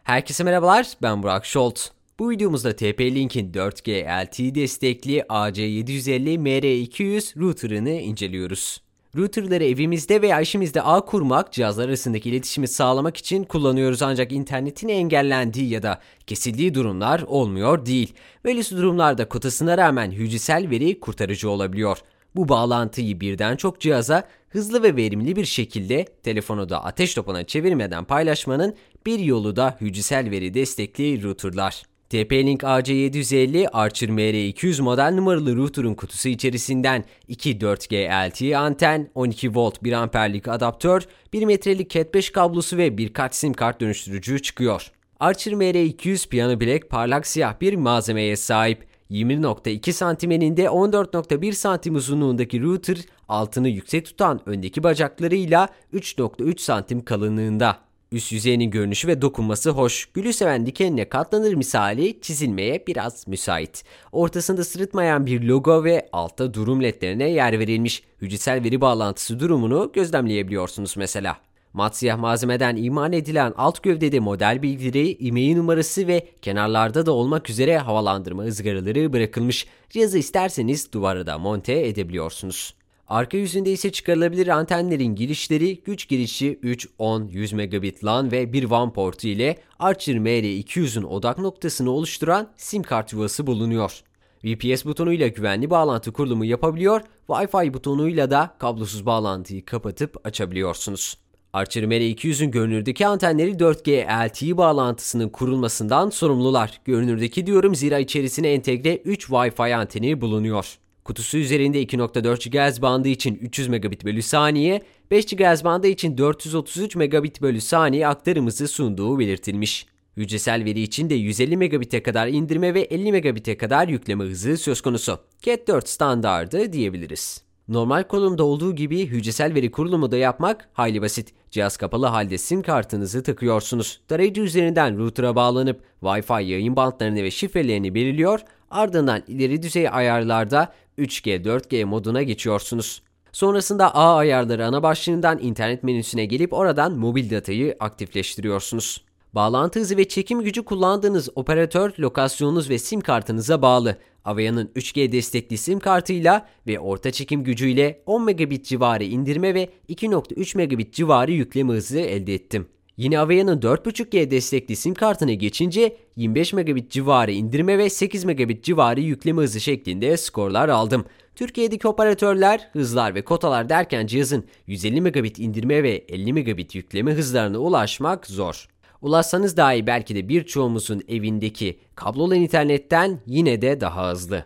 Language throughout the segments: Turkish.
Herkese merhabalar, ben Burak Şolt. Bu videomuzda TP-Link'in 4G LTE destekli AC750 MR200 router'ını inceliyoruz. Router'ları evimizde veya işimizde ağ kurmak, cihazlar arasındaki iletişimi sağlamak için kullanıyoruz ancak internetin engellendiği ya da kesildiği durumlar olmuyor değil. Böylesi durumlarda kotasına rağmen hücresel veri kurtarıcı olabiliyor. Bu bağlantıyı birden çok cihaza hızlı ve verimli bir şekilde telefonu da ateş topuna çevirmeden paylaşmanın bir yolu da hücresel veri destekli router'lar. TP-Link AC750 Archer MR200 model numaralı router'ın kutusu içerisinden 2 4G LTE anten, 12 volt 1 amperlik adaptör, 1 metrelik Cat5 kablosu ve birkaç sim kart dönüştürücü çıkıyor. Archer MR200 piyano bilek parlak siyah bir malzemeye sahip. 20.2 santim eninde 14.1 santim uzunluğundaki router altını yüksek tutan öndeki bacaklarıyla 3.3 santim kalınlığında. Üst yüzeyinin görünüşü ve dokunması hoş, gülü seven dikenine katlanır misali çizilmeye biraz müsait. Ortasında sırıtmayan bir logo ve altta durum ledlerine yer verilmiş. Hücresel veri bağlantısı durumunu gözlemleyebiliyorsunuz mesela. Mat siyah malzemeden imal edilen alt gövdede model bilgileri, IMEI numarası ve kenarlarda da olmak üzere havalandırma ızgaraları bırakılmış. Cihazı isterseniz duvara da monte edebiliyorsunuz. Arka yüzünde ise çıkarılabilir antenlerin girişleri, güç girişi 3, 10, 100 megabit LAN ve bir WAN portu ile Archer MR200'ün odak noktasını oluşturan sim kart yuvası bulunuyor. VPS butonuyla güvenli bağlantı kurulumu yapabiliyor, Wi-Fi butonuyla da kablosuz bağlantıyı kapatıp açabiliyorsunuz. Archer MR200'ün görünürdeki antenleri 4G LTE bağlantısının kurulmasından sorumlular. Görünürdeki diyorum zira içerisine entegre 3 Wi-Fi anteni bulunuyor. Kutusu üzerinde 2.4 GHz bandı için 300 megabit bölü saniye, 5 GHz bandı için 433 megabit bölü saniye aktarımızı sunduğu belirtilmiş. Hücresel veri için de 150 megabit'e kadar indirme ve 50 megabit'e kadar yükleme hızı söz konusu. Cat4 standardı diyebiliriz. Normal konumda olduğu gibi hücresel veri kurulumu da yapmak hayli basit. Cihaz kapalı halde sim kartınızı takıyorsunuz. Tarayıcı üzerinden router'a bağlanıp Wi-Fi yayın bantlarını ve şifrelerini belirliyor, ardından ileri düzey ayarlarda 3G, 4G moduna geçiyorsunuz. Sonrasında ağ ayarları ana başlığından internet menüsüne gelip oradan mobil datayı aktifleştiriyorsunuz. Bağlantı hızı ve çekim gücü kullandığınız operatör, lokasyonunuz ve sim kartınıza bağlı. Avea'nın 3G destekli sim kartıyla ve orta çekim gücüyle 10 megabit civarı indirme ve 2.3 megabit civarı yükleme hızı elde ettim. Yine Avea'nın 4.5G destekli sim kartına geçince 25 megabit civarı indirme ve 8 megabit civarı yükleme hızı şeklinde skorlar aldım. Türkiye'deki operatörler, hızlar ve kotalar derken cihazın 150 megabit indirme ve 50 megabit yükleme hızlarına ulaşmak zor. Ulaşsanız dahi belki de birçoğumuzun evindeki kablolu internetten yine de daha hızlı.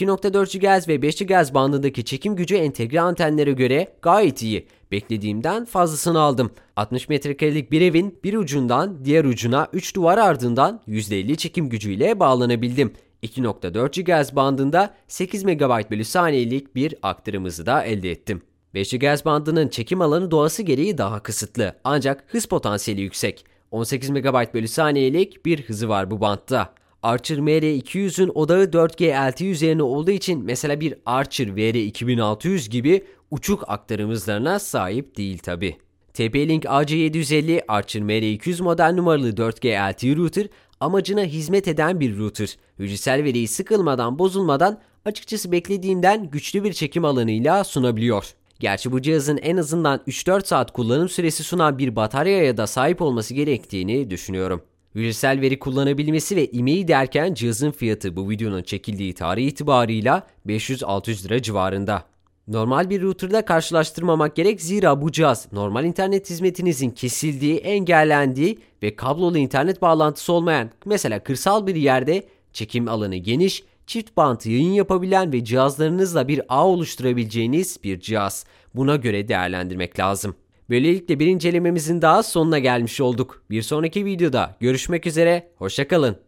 2.4 GHz ve 5 GHz bandındaki çekim gücü entegre antenlere göre gayet iyi. Beklediğimden fazlasını aldım. 60 metrekarelik bir evin bir ucundan diğer ucuna 3 duvar ardından %50 çekim gücüyle bağlanabildim. 2.4 GHz bandında 8 MB bölü saniyelik bir aktarım hızı da elde ettim. 5 GHz bandının çekim alanı doğası gereği daha kısıtlı ancak hız potansiyeli yüksek. 18 MB bölü saniyelik bir hızı var bu bantta. Archer MR200'ün odağı 4G LTE üzerine olduğu için mesela bir Archer VR2600 gibi uçuk aktarım hızlarına sahip değil tabi. TP-Link AC750 Archer MR200 model numaralı 4G LTE router amacına hizmet eden bir router. Hücresel veriyi sıkılmadan bozulmadan açıkçası beklediğimden güçlü bir çekim alanıyla sunabiliyor. Gerçi bu cihazın en azından 3-4 saat kullanım süresi sunan bir bataryaya da sahip olması gerektiğini düşünüyorum. Hücresel veri kullanabilmesi ve IMEI derken cihazın fiyatı bu videonun çekildiği tarih itibarıyla 500-600 lira civarında. Normal bir router'da karşılaştırmamak gerek zira bu cihaz normal internet hizmetinizin kesildiği, engellendiği ve kablolu internet bağlantısı olmayan mesela kırsal bir yerde çekim alanı geniş, çift bant yayın yapabilen ve cihazlarınızla bir ağ oluşturabileceğiniz bir cihaz. Buna göre değerlendirmek lazım. Böylelikle bir incelememizin daha sonuna gelmiş olduk. Bir sonraki videoda görüşmek üzere, hoşça kalın.